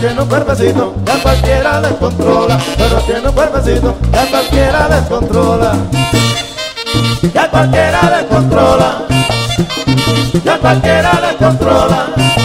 tiene un cuerpecito que a cualquiera descontrola, pero tiene un cuerpecito que a cualquiera descontrola, que a cualquiera descontrola, que a cualquiera descontrola.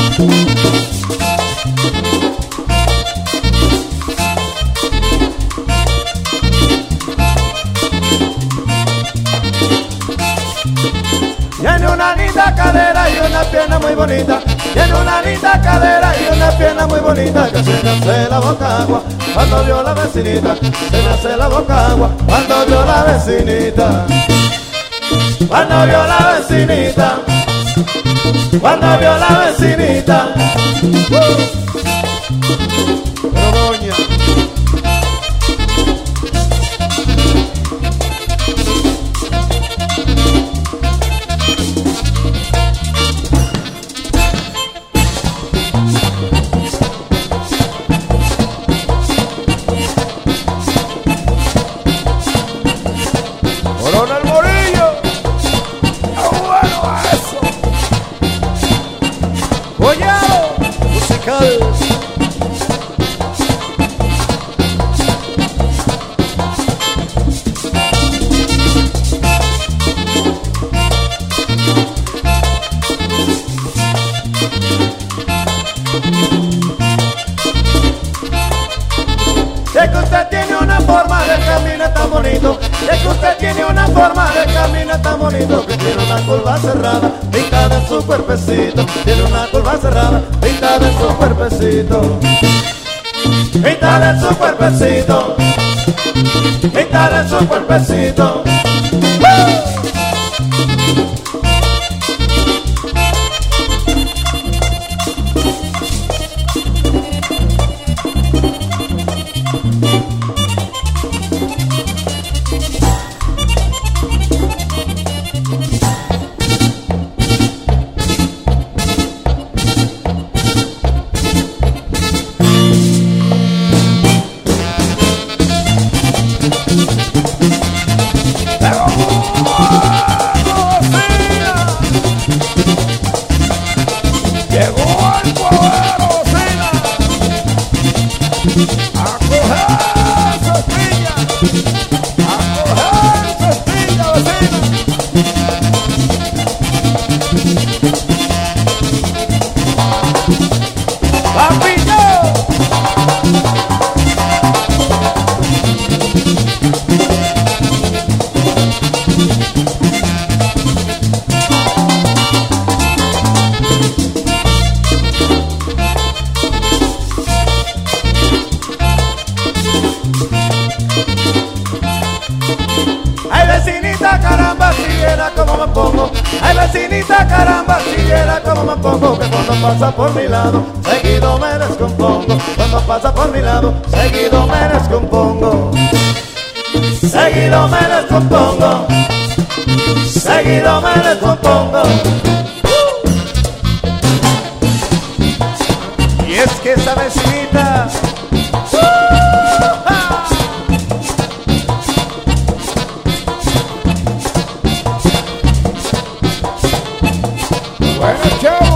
Tiene una linda cadera y una pierna muy bonita. Tiene una linda cadera y una pierna muy bonita. Que se me hace la boca agua cuando vio la vecinita. Se me hace la boca agua cuando vio la vecinita. Cuando vio la vecinita. Cuando vio la vecinita. Pero doña. Coronel Morillo, ¡qué bueno eso! Collado musical. Es que usted tiene una forma de caminar tan bonito. Es que usted tiene una forma de caminar tan bonito. Que tiene una curva cerrada, pintada en su cuerpecito. Tiene una curva cerrada, pintada en su cuerpecito. Pintada en su cuerpecito. Pintada en su cuerpecito. Llegó el cuadro, Sina, a coger su espilla, vecina. ¡Papillo! Ay, vecinita, caramba, si viera como me pongo. Ay, vecinita, caramba, si viera como me pongo. Que cuando pasa por mi lado, seguido me descompongo. Cuando pasa por mi lado, seguido me descompongo. Seguido me descompongo. Seguido me descompongo. Y es que esa vecinita bueno, chao.